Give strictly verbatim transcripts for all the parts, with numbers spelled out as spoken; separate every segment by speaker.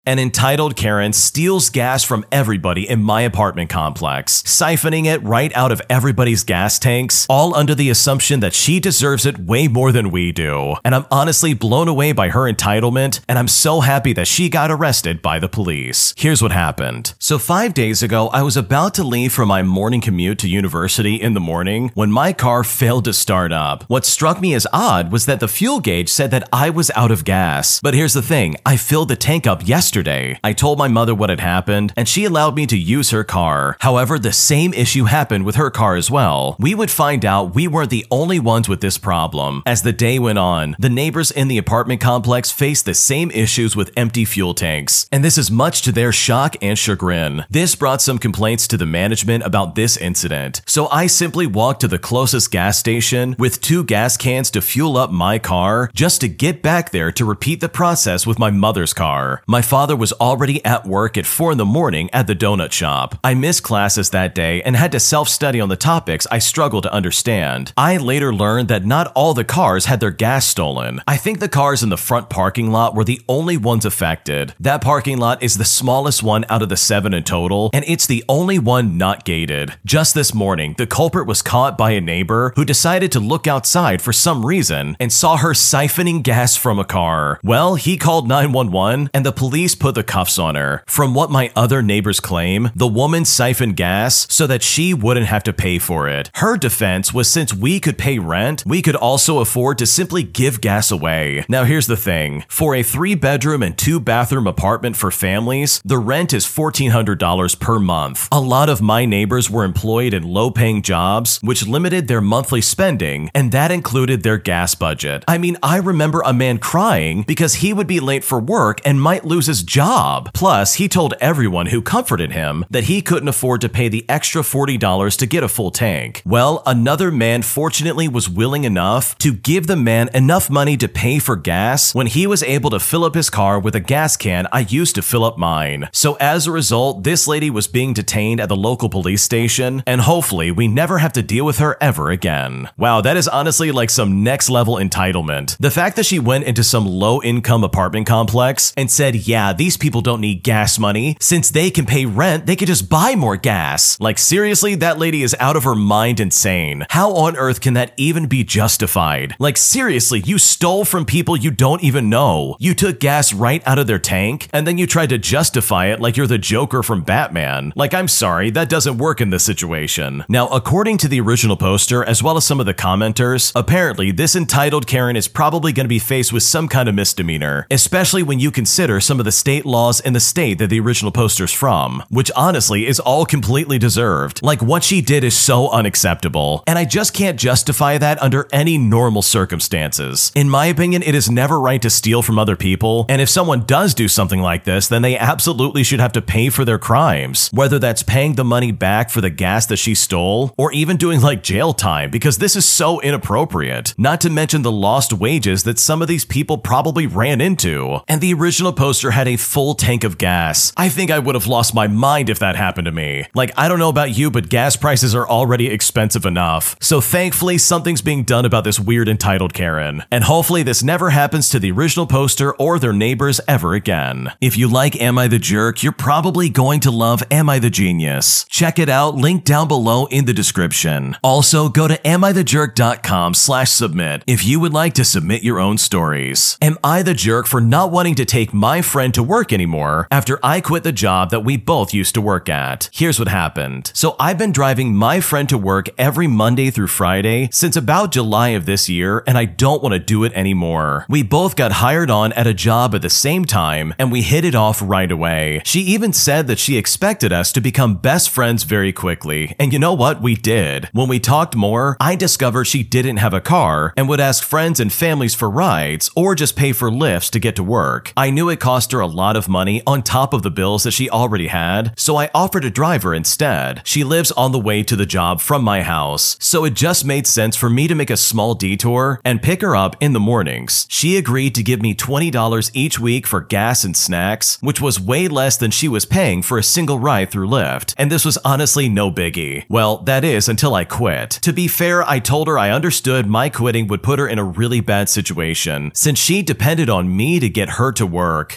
Speaker 1: An entitled Karen steals gas from everybody in my apartment complex, siphoning it right out of everybody's gas tanks, all under the assumption that she deserves it way more than we do. And I'm honestly blown away by her entitlement, and I'm so happy that she got arrested by the police. Here's what happened. So five days ago, I was about to leave for my morning commute to university in the morning when my car failed to start up. What struck me as odd was that the fuel gauge said that I was out of gas. But here's the thing, I filled the tank up yesterday. I told my mother what had happened, and she allowed me to use her car. However, the same issue happened with her car as well. We would find out we weren't the only ones with this problem. As the day went on, the neighbors in the apartment complex faced the same issues with empty fuel tanks, and this is much to their shock and chagrin. This brought some complaints to the management about this incident, so I simply walked to the closest gas station with two gas cans to fuel up my car just to get back there to repeat the process with my mother's car. My father was already at work at four in the morning at the donut shop. I missed classes that day and had to self-study on the topics I struggled to understand. I later learned that not all the cars had their gas stolen. I think the cars in the front parking lot were the only ones affected. That parking lot is the smallest one out of the seven in total, and it's the only one not gated. Just this morning, the culprit was caught by a neighbor who decided to look outside for some reason and saw her siphoning gas from a car. Well, he called nine one one and the police put the cuffs on her. From what my other neighbors claim, the woman siphoned gas so that she wouldn't have to pay for it. Her defense was since we could pay rent, we could also afford to simply give gas away. Now here's the thing, for a three bedroom and two bathroom apartment for families, the rent is fourteen hundred dollars per month. A lot of my neighbors were employed in low paying jobs, which limited their monthly spending, and that included their gas budget. I mean, I remember a man crying because he would be late for work and might lose his job. Plus, he told everyone who comforted him that he couldn't afford to pay the extra forty dollars to get a full tank. Well, another man fortunately was willing enough to give the man enough money to pay for gas when he was able to fill up his car with a gas can I used to fill up mine. So as a result, this lady was being detained at the local police station, and hopefully we never have to deal with her ever again. Wow, that is honestly like some next level entitlement. The fact that she went into some low income apartment complex and said, yeah, these people don't need gas money. Since they can pay rent, they could just buy more gas. Like seriously, that lady is out of her mind insane. How on earth can that even be justified? Like seriously, you stole from people you don't even know. You took gas right out of their tank, and then you tried to justify it like you're the Joker from Batman. Like, I'm sorry, that doesn't work in this situation. Now, according to the original poster, as well as some of the commenters, apparently this entitled Karen is probably going to be faced with some kind of misdemeanor, especially when you consider some of the state laws in the state that the original poster's from, which honestly is all completely deserved. Like, what she did is so unacceptable, and I just can't justify that under any normal circumstances. In my opinion, it is never right to steal from other people, and if someone does do something like this, then they absolutely should have to pay for their crimes, whether that's paying the money back for the gas that she stole, or even doing like jail time, because this is so inappropriate. Not to mention the lost wages that some of these people probably ran into. And the original poster had a full tank of gas. I think I would have lost my mind if that happened to me. Like, I don't know about you, but gas prices are already expensive enough. So thankfully, something's being done about this weird entitled Karen. And hopefully this never happens to the original poster or their neighbors ever again. If you like Am I the Jerk, you're probably going to love Am I the Genius. Check it out, link down below in the description. Also, go to am I the jerk dot com slash submit if you would like to submit your own stories. Am I the jerk for not wanting to take my friend to work anymore after I quit the job that we both used to work at? Here's what happened. So I've been driving my friend to work every Monday through Friday since about July of this year, and I don't want to do it anymore. We both got hired on at a job at the same time, and we hit it off right away. She even said that she expected us to become best friends very quickly, and you know what? We did. When we talked more, I discovered she didn't have a car and would ask friends and families for rides or just pay for lifts to get to work. I knew it cost her a lot of money on top of the bills that she already had, so I offered to drive her instead. She lives on the way to the job from my house, so it just made sense for me to make a small detour and pick her up in the mornings. She agreed to give me twenty dollars each week for gas and snacks, which was way less than she was paying for a single ride through Lyft, and this was honestly no biggie. Well, that is until I quit. To be fair, I told her I understood my quitting would put her in a really bad situation, since she depended on me to get her to work, so I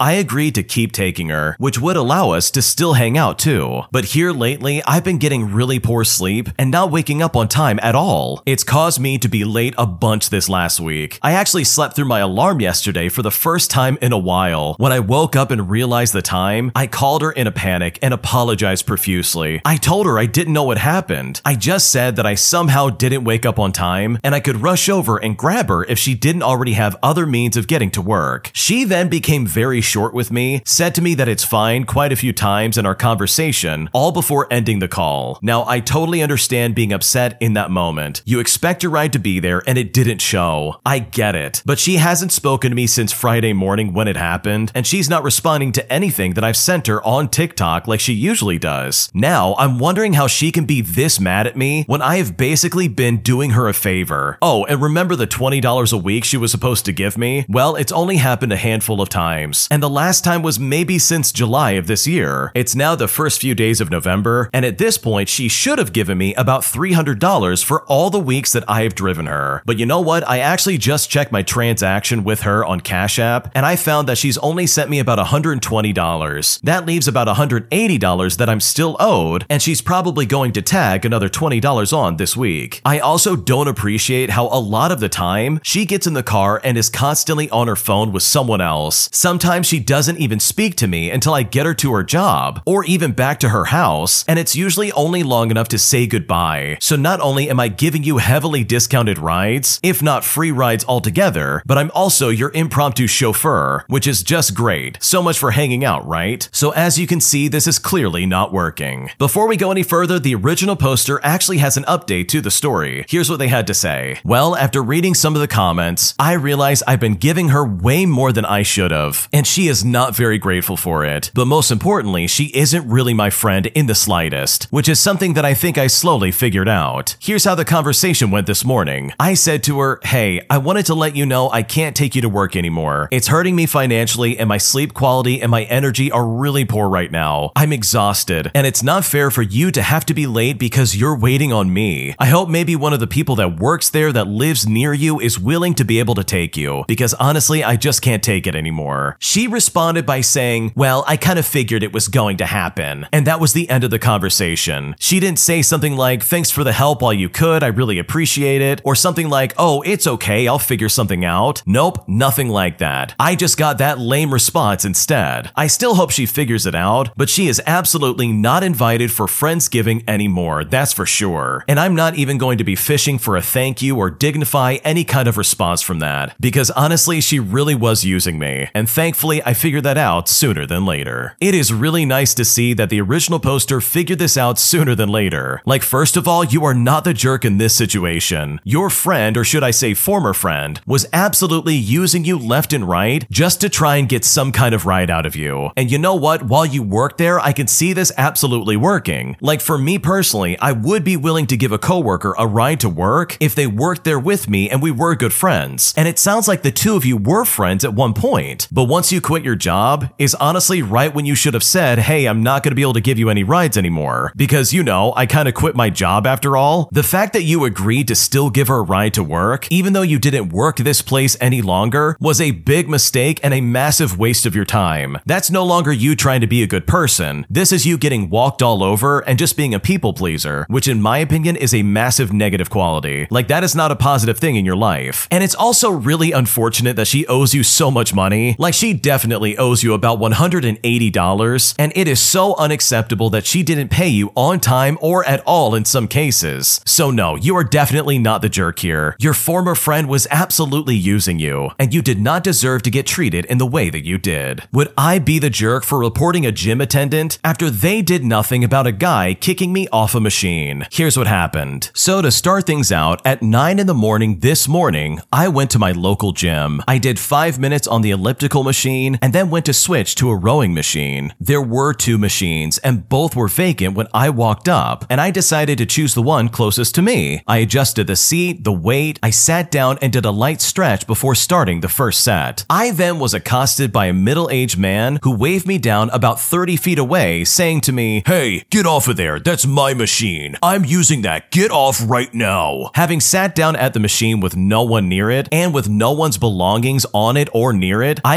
Speaker 1: I agreed to keep taking her, which would allow us to still hang out too. But here lately, I've been getting really poor sleep and not waking up on time at all. It's caused me to be late a bunch this last week. I actually slept through my alarm yesterday for the first time in a while. When I woke up and realized the time, I called her in a panic and apologized profusely. I told her I didn't know what happened. I just said that I somehow didn't wake up on time and I could rush over and grab her if she didn't already have other means of getting to work. She then became very short with me, said to me that it's fine quite a few times in our conversation, all before ending the call. Now, I totally understand being upset in that moment. You expect your ride to be there and it didn't show. I get it. But she hasn't spoken to me since Friday morning when it happened, and she's not responding to anything that I've sent her on TikTok like she usually does. Now, I'm wondering how she can be this mad at me when I have basically been doing her a favor. Oh, and remember the twenty dollars a week she was supposed to give me? Well, it's only happened a handful of times, and the last time was maybe since July of this year. It's now the first few days of November, and at this point, she should have given me about three hundred dollars for all the weeks that I have driven her. But you know what? I actually just checked my transaction with her on Cash App, and I found that she's only sent me about one hundred twenty dollars. That leaves about one hundred eighty dollars that I'm still owed, and she's probably going to tag another twenty dollars on this week. I also don't appreciate how a lot of the time, she gets in the car and is constantly on her phone with someone else. Sometimes she doesn't even speak to me until I get her to her job, or even back to her house, and it's usually only long enough to say goodbye. So not only am I giving you heavily discounted rides, if not free rides altogether, but I'm also your impromptu chauffeur, which is just great. So much for hanging out, right? So as you can see, this is clearly not working. Before we go any further, the original poster actually has an update to the story. Here's what they had to say. Well, after reading some of the comments, I realize I've been giving her way more than I should have, and she is not very grateful for it. But most importantly, she isn't really my friend in the slightest, which is something that I think I slowly figured out. Here's how the conversation went this morning. I said to her, "Hey, I wanted to let you know I can't take you to work anymore. It's hurting me financially, and my sleep quality and my energy are really poor right now. I'm exhausted, and it's not fair for you to have to be late because you're waiting on me. I hope maybe one of the people that works there that lives near you is willing to be able to take you, because honestly, I just can't take it anymore." She responded by saying, "Well, I kind of figured it was going to happen." And that was the end of the conversation. She didn't say something like, "Thanks for the help while you could, I really appreciate it," or something like, "Oh, it's okay, I'll figure something out." Nope, nothing like that. I just got that lame response instead. I still hope she figures it out, but she is absolutely not invited for Friendsgiving anymore, that's for sure. And I'm not even going to be fishing for a thank you or dignify any kind of response from that, because honestly, she really was using me, and thankfully I figured that out sooner than later. It is really nice to see that the original poster figured this out sooner than later. Like, first of all, you are not the jerk in this situation. Your friend, or should I say former friend, was absolutely using you left and right just to try and get some kind of ride out of you. And you know what? While you work there, I can see this absolutely working. Like, for me personally, I would be willing to give a coworker a ride to work if they worked there with me and we were good friends. And it sounds like the two of you were friends at one point. But once you quit your job is honestly right when you should have said, "Hey, I'm not going to be able to give you any rides anymore." Because, you know, I kind of quit my job after all. The fact that you agreed to still give her a ride to work, even though you didn't work this place any longer, was a big mistake and a massive waste of your time. That's no longer you trying to be a good person. This is you getting walked all over and just being a people pleaser, which in my opinion is a massive negative quality. Like, that is not a positive thing in your life. And it's also really unfortunate that she owes you so much money. Like, she definitely owes you about one hundred eighty dollars, and it is so unacceptable that she didn't pay you on time or at all in some cases. So no, you are definitely not the jerk here. Your former friend was absolutely using you, and you did not deserve to get treated in the way that you did. Would I be the jerk for reporting a gym attendant after they did nothing about a guy kicking me off a machine? Here's what happened. So to start things out, at nine in the morning this morning, I went to my local gym. I did five minutes on the elliptical machine and then went to switch to a rowing machine. There were two machines and both were vacant when I walked up, and I decided to choose the one closest to me. I adjusted the seat, the weight, I sat down and did a light stretch before starting the first set. I then was accosted by a middle-aged man who waved me down about thirty feet away, saying to me, "Hey, get off of there, that's my machine. I'm using that, get off right now." Having sat down at the machine with no one near it, and with no one's belongings on it or near it, I explained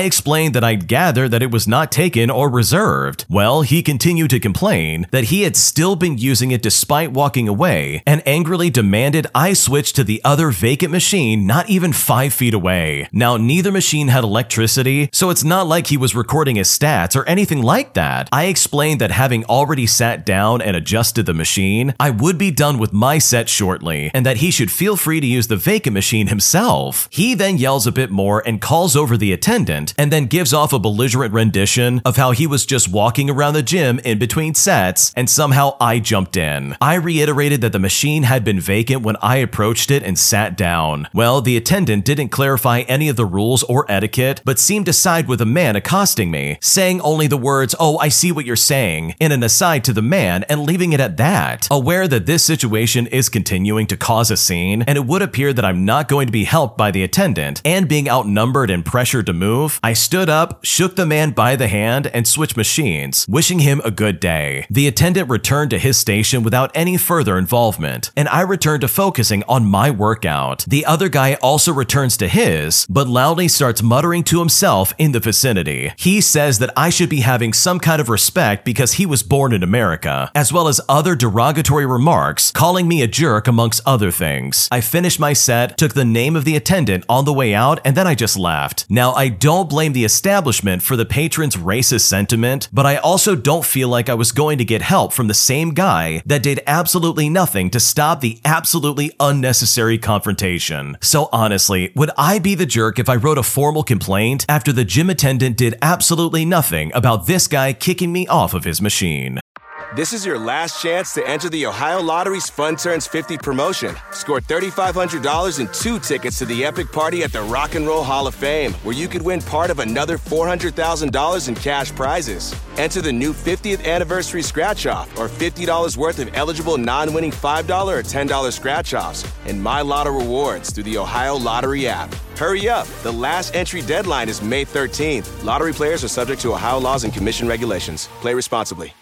Speaker 1: explained that I'd gather that it was not taken or reserved. Well, he continued to complain that he had still been using it despite walking away, and angrily demanded I switch to the other vacant machine not even five feet away. Now, neither machine had electricity, so it's not like he was recording his stats or anything like that. I explained that having already sat down and adjusted the machine, I would be done with my set shortly, and that he should feel free to use the vacant machine himself. He then yells a bit more and calls over the attendant, and then gives off a belligerent rendition of how he was just walking around the gym in between sets, and somehow I jumped in. I reiterated that the machine had been vacant when I approached it and sat down. Well, the attendant didn't clarify any of the rules or etiquette, but seemed to side with the man accosting me, saying only the words, "Oh, I see what you're saying," in an aside to the man, and leaving it at that. Aware that this situation is continuing to cause a scene, and it would appear that I'm not going to be helped by the attendant, and being outnumbered and pressured to move, I stood up, shook the man by the hand, and switched machines, wishing him a good day. The attendant returned to his station without any further involvement, and I returned to focusing on my workout. The other guy also returns to his, but loudly starts muttering to himself in the vicinity. He says that I should be having some kind of respect because he was born in America, as well as other derogatory remarks, calling me a jerk amongst other things. I finished my set, took the name of the attendant on the way out, and then I just left. Now, I don't blame the establishment for the patron's racist sentiment, but I also don't feel like I was going to get help from the same guy that did absolutely nothing to stop the absolutely unnecessary confrontation. So honestly, would I be the jerk if I wrote a formal complaint after the gym attendant did absolutely nothing about this guy kicking me off of his machine?
Speaker 2: This is your last chance to enter the Ohio Lottery's Fun Turns fifty promotion. Score three thousand five hundred dollars and two tickets to the epic party at the Rock and Roll Hall of Fame, where you could win part of another four hundred thousand dollars in cash prizes. Enter the new fiftieth anniversary scratch-off or fifty dollars worth of eligible non-winning five dollars or ten dollars scratch-offs and My Lotto rewards through the Ohio Lottery app. Hurry up! The last entry deadline is May thirteenth. Lottery players are subject to Ohio laws and commission regulations. Play responsibly.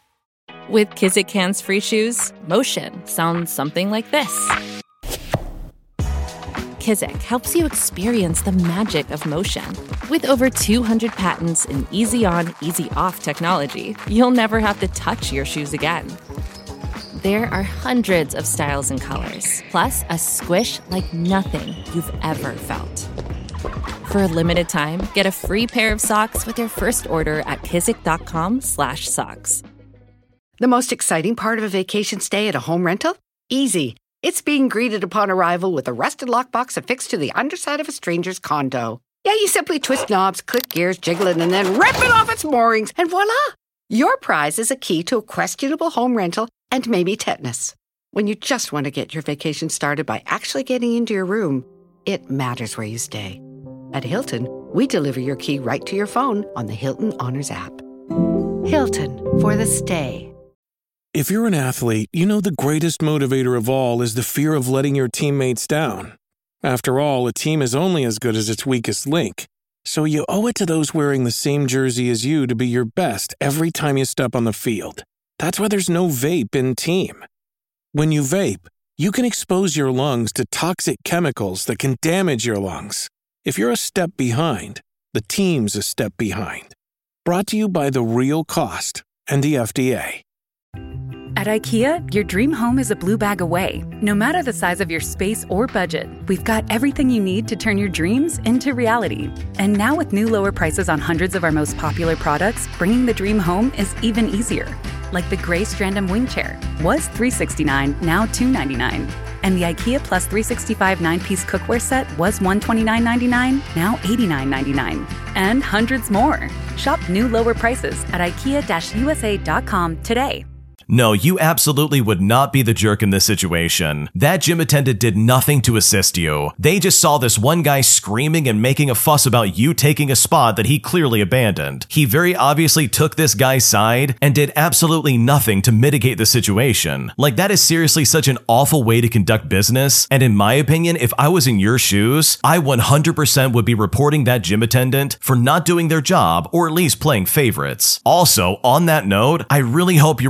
Speaker 3: With Kizik hands-free shoes, motion sounds something like this. Kizik helps you experience the magic of motion. With over two hundred patents and easy-on, easy-off technology, you'll never have to touch your shoes again. There are hundreds of styles and colors, plus a squish like nothing you've ever felt. For a limited time, get a free pair of socks with your first order at kizik.com slash socks.
Speaker 4: The most exciting part of a vacation stay at a home rental? Easy. It's being greeted upon arrival with a rusted lockbox affixed to the underside of a stranger's condo. Yeah, you simply twist knobs, click gears, jiggle it, and then rip it off its moorings, and voila! Your prize is a key to a questionable home rental and maybe tetanus. When you just want to get your vacation started by actually getting into your room, it matters where you stay. At Hilton, we deliver your key right to your phone on the Hilton Honors app. Hilton, for the stay.
Speaker 5: If you're an athlete, you know the greatest motivator of all is the fear of letting your teammates down. After all, a team is only as good as its weakest link. So you owe it to those wearing the same jersey as you to be your best every time you step on the field. That's why there's no vape in team. When you vape, you can expose your lungs to toxic chemicals that can damage your lungs. If you're a step behind, the team's a step behind. Brought to you by The Real Cost and the F D A.
Speaker 6: At IKEA, your dream home is a blue bag away. No matter the size of your space or budget, we've got everything you need to turn your dreams into reality. And now with new lower prices on hundreds of our most popular products, bringing the dream home is even easier. Like the gray Strandom wing chair, was three hundred sixty-nine dollars, now two hundred ninety-nine dollars. And the IKEA Plus three sixty-five nine-piece cookware set was one hundred twenty-nine dollars and ninety-nine cents, now eighty-nine dollars and ninety-nine cents. And hundreds more. Shop new lower prices at ikea U S A dot com today.
Speaker 1: No, you absolutely would not be the jerk in this situation. That gym attendant did nothing to assist you. They just saw this one guy screaming and making a fuss about you taking a spot that he clearly abandoned. He very obviously took this guy's side and did absolutely nothing to mitigate the situation. Like, that is seriously such an awful way to conduct business, and in my opinion, if I was in your shoes, I one hundred percent would be reporting that gym attendant for not doing their job or at least playing favorites. Also, on that note, I really hope you report that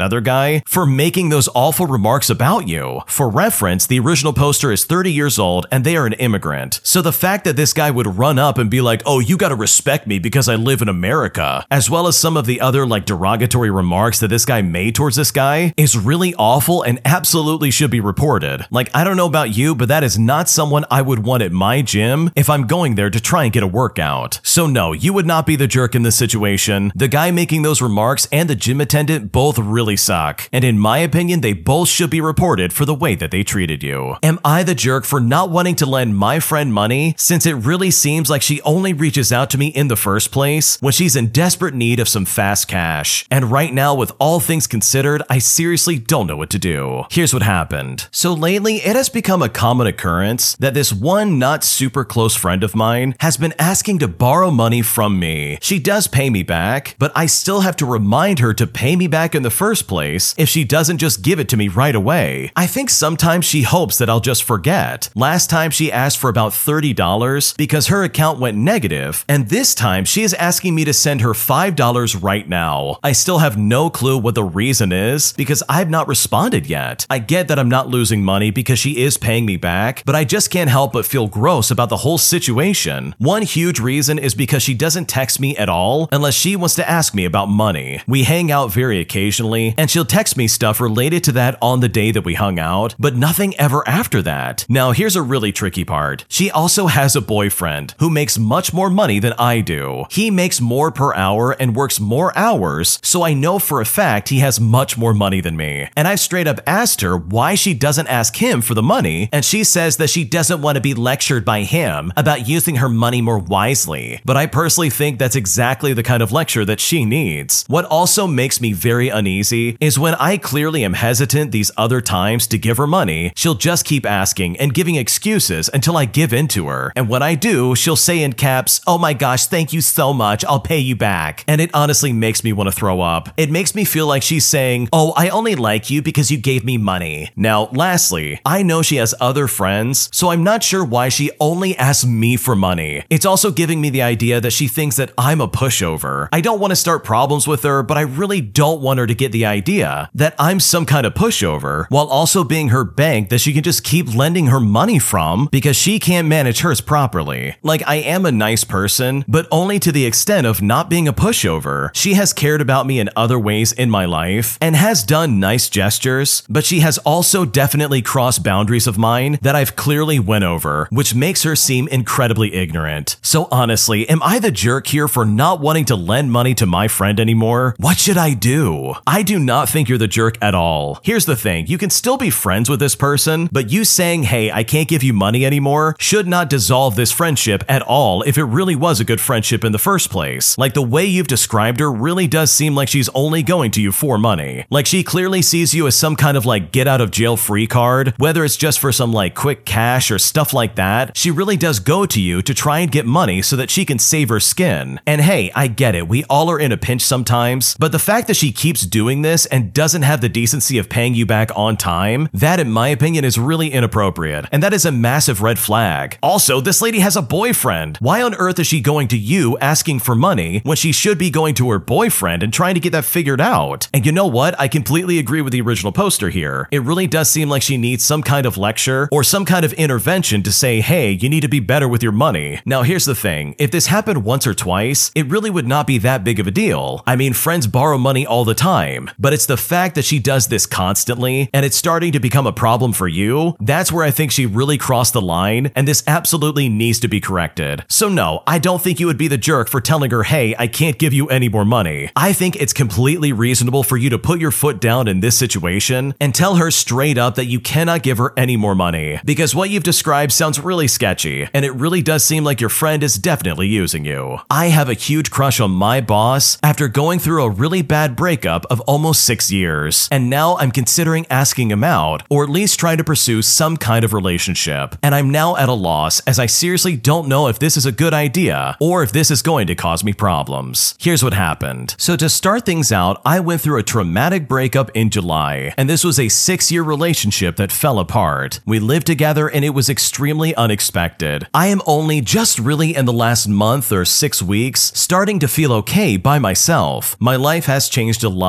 Speaker 1: other guy for making those awful remarks about you. For reference, the original poster is thirty years old and they are an immigrant. So the fact that this guy would run up and be like, oh, you gotta respect me because I live in America, as well as some of the other like derogatory remarks that this guy made towards this guy, is really awful and absolutely should be reported. Like, I don't know about you, but that is not someone I would want at my gym if I'm going there to try and get a workout. So no, you would not be the jerk in this situation. The guy making those remarks and the gym attendant both really suck. And in my opinion, they both should be reported for the way that they treated you. Am I the jerk for not wanting to lend my friend money, since it really seems like she only reaches out to me in the first place when she's in desperate need of some fast cash? And right now, with all things considered, I seriously don't know what to do. Here's what happened. So lately, it has become a common occurrence that this one not super close friend of mine has been asking to borrow money from me. She does pay me back, but I still have to remind her to pay me back in the first place if she doesn't just give it to me right away. I think sometimes she hopes that I'll just forget. Last time she asked for about thirty dollars because her account went negative, and this time she is asking me to send her five dollars right now. I still have no clue what the reason is because I've not responded yet. I get that I'm not losing money because she is paying me back, but I just can't help but feel gross about the whole situation. One huge reason is because she doesn't text me at all unless she wants to ask me about money. We hang out very occasionally, and she'll text me stuff related to that on the day that we hung out, but nothing ever after that. Now, here's a really tricky part. She also has a boyfriend who makes much more money than I do. He makes more per hour and works more hours, so I know for a fact he has much more money than me. And I've straight up asked her why she doesn't ask him for the money, and she says that she doesn't want to be lectured by him about using her money more wisely. But I personally think that's exactly the kind of lecture that she needs. What also makes me very uneasy is when I clearly am hesitant these other times to give her money, she'll just keep asking and giving excuses until I give in to her. And when I do, she'll say in caps, "Oh my gosh, thank you so much, I'll pay you back." And it honestly makes me want to throw up. It makes me feel like she's saying, "Oh, I only like you because you gave me money." Now, lastly, I know she has other friends, so I'm not sure why she only asks me for money. It's also giving me the idea that she thinks that I'm a pushover. I don't want to start problems with her, but I really don't want her to get the idea that I'm some kind of pushover, while also being her bank that she can just keep lending her money from because she can't manage hers properly. Like, I am a nice person, but only to the extent of not being a pushover. She has cared about me in other ways in my life and has done nice gestures, but she has also definitely crossed boundaries of mine that I've clearly went over, which makes her seem incredibly ignorant. So honestly, am I the jerk here for not wanting to lend money to my friend anymore? What should I do? I do not think you're the jerk at all. Here's the thing, you can still be friends with this person, but you saying, "Hey, I can't give you money anymore," should not dissolve this friendship at all if it really was a good friendship in the first place. Like, the way you've described her really does seem like she's only going to you for money. Like, she clearly sees you as some kind of like get out of jail free card, whether it's just for some like quick cash or stuff like that. She really does go to you to try and get money so that she can save her skin. And hey, I get it, we all are in a pinch sometimes, but the fact that she keeps doing this and doesn't have the decency of paying you back on time, that in my opinion is really inappropriate, and that is a massive red flag. Also, this lady has a boyfriend. Why on earth is she going to you asking for money when she should be going to her boyfriend and trying to get that figured out? And you know what? I completely agree with the original poster here. It really does seem like she needs some kind of lecture or some kind of intervention to say, hey, you need to be better with your money. Now, here's the thing. If this happened once or twice, it really would not be that big of a deal. I mean, friends borrow money all the time, but it's the fact that she does this constantly and it's starting to become a problem for you. That's where I think she really crossed the line, and this absolutely needs to be corrected. So no, I don't think you would be the jerk for telling her, hey, I can't give you any more money. I think it's completely reasonable for you to put your foot down in this situation and tell her straight up that you cannot give her any more money, because what you've described sounds really sketchy, and it really does seem like your friend is definitely using you. I have a huge crush on my boss after going through a really bad breakup of almost six years, and now I'm considering asking him out, or at least trying to pursue some kind of relationship. And I'm now at a loss, as I seriously don't know if this is a good idea or if this is going to cause me problems. Here's what happened. So to start things out, I went through a traumatic breakup in July, and this was a six-year relationship that fell apart. We lived together and it was extremely unexpected. I am only just really in the last month or six weeks starting to feel okay by myself. My life has changed a lot since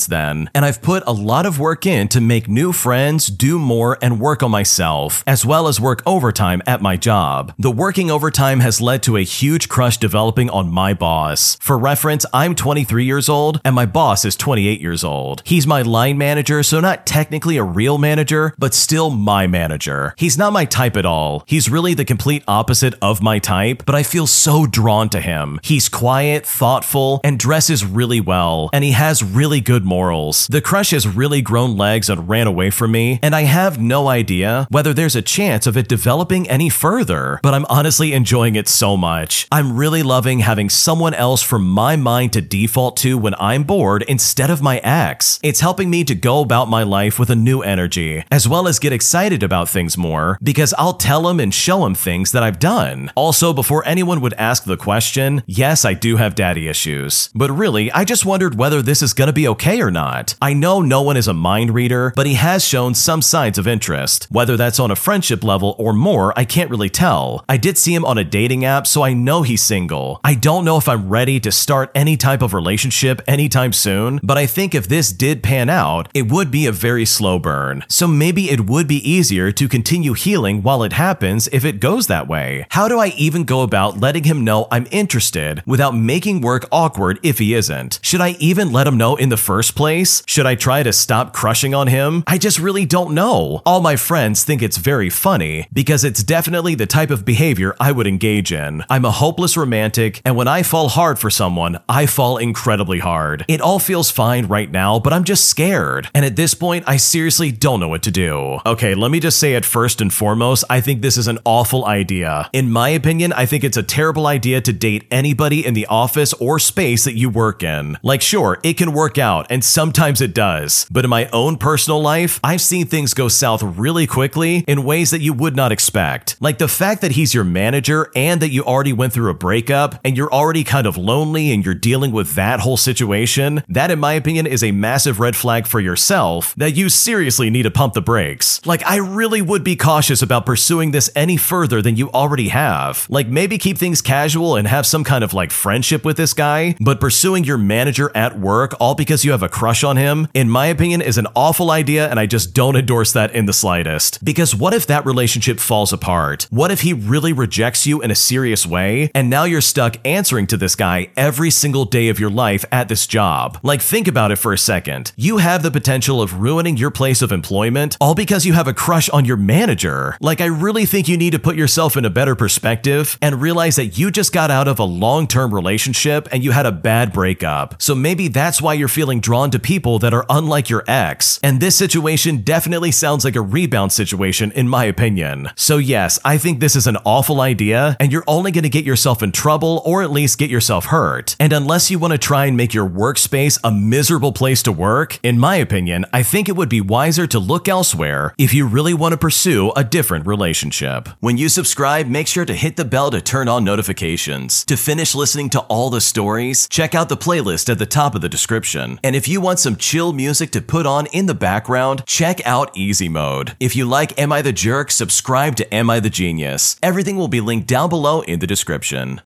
Speaker 1: then, and I've put a lot of work in to make new friends, do more, and work on myself, as well as work overtime at my job. The working overtime has led to a huge crush developing on my boss. For reference, I'm twenty-three years old, and my boss is twenty-eight years old. He's my line manager, so not technically a real manager, but still my manager. He's not my type at all. He's really the complete opposite of my type, but I feel so drawn to him. He's quiet, thoughtful, and dresses really well, and he has really good morals. The crush has really grown legs and ran away from me, and I have no idea whether there's a chance of it developing any further, but I'm honestly enjoying it so much. I'm really loving having someone else from my mind to default to when I'm bored instead of my ex. It's helping me to go about my life with a new energy, as well as get excited about things more, because I'll tell him and show him things that I've done. Also, before anyone would ask the question, yes, I do have daddy issues. But really, I just wondered whether this is gonna be okay or not. I know no one is a mind reader, but he has shown some signs of interest. Whether that's on a friendship level or more, I can't really tell. I did see him on a dating app, so I know he's single. I don't know if I'm ready to start any type of relationship anytime soon, but I think if this did pan out, it would be a very slow burn. So maybe it would be easier to continue healing while it happens if it goes that way. How do I even go about letting him know I'm interested without making work awkward if he isn't? Should I even let him know in the first place? Should I try to stop crushing on him? I just really don't know. All my friends think it's very funny because it's definitely the type of behavior I would engage in. I'm a hopeless romantic, and when I fall hard for someone, I fall incredibly hard. It all feels fine right now, but I'm just scared. And at this point, I seriously don't know what to do. Okay, let me just say it first and foremost, I think this is an awful idea. In my opinion, I think it's a terrible idea to date anybody in the office or space that you work in. Like, sure, it can work out, and sometimes it does. But in my own personal life, I've seen things go south really quickly in ways that you would not expect. Like the fact that he's your manager and that you already went through a breakup and you're already kind of lonely and you're dealing with that whole situation, that in my opinion is a massive red flag for yourself that you seriously need to pump the brakes. Like, I really would be cautious about pursuing this any further than you already have. Like, maybe keep things casual and have some kind of like friendship with this guy, but pursuing your manager at work all because you have a crush on him, in my opinion, is an awful idea, and I just don't endorse that in the slightest. Because what if that relationship falls apart? What if he really rejects you in a serious way, and now you're stuck answering to this guy every single day of your life at this job? Like, think about it for a second. You have the potential of ruining your place of employment all because you have a crush on your manager. Like, I really think you need to put yourself in a better perspective and realize that you just got out of a long-term relationship and you had a bad breakup. So maybe that's why you're feeling drawn to people that are unlike your ex. And this situation definitely sounds like a rebound situation in my opinion. So yes, I think this is an awful idea, and you're only going to get yourself in trouble or at least get yourself hurt. And unless you want to try and make your workspace a miserable place to work, in my opinion, I think it would be wiser to look elsewhere if you really want to pursue a different relationship. When you subscribe, make sure to hit the bell to turn on notifications. To finish listening to all the stories, check out the playlist at the top of the description. And if you want some chill music to put on in the background, check out Easy Mode. If you like Am I the Jerk, subscribe to Am I the Genius. Everything will be linked down below in the description.